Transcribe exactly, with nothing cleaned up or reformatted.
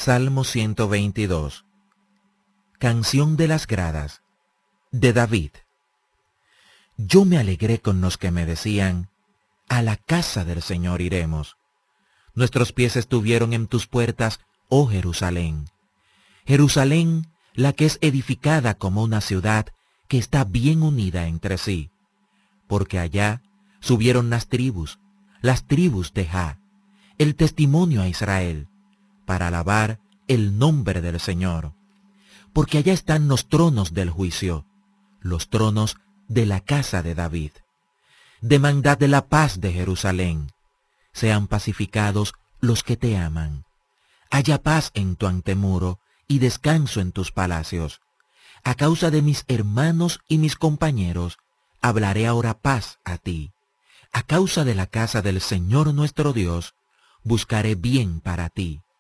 Salmo ciento veintidós. Canción de las gradas, de David. Yo me alegré con los que me decían, a la casa del Señor iremos. Nuestros pies estuvieron en tus puertas, oh Jerusalén. Jerusalén, la que es edificada como una ciudad que está bien unida entre sí. Porque allá subieron las tribus, las tribus de Jah, el testimonio a Israel, para alabar el nombre del Señor. Porque allá están los tronos del juicio, los tronos de la casa de David. Demandad de la paz de Jerusalén. Sean pacificados los que te aman. Haya paz en tu antemuro y descanso en tus palacios. A causa de mis hermanos y mis compañeros, hablaré ahora paz a ti. A causa de la casa del Señor nuestro Dios, buscaré bien para ti.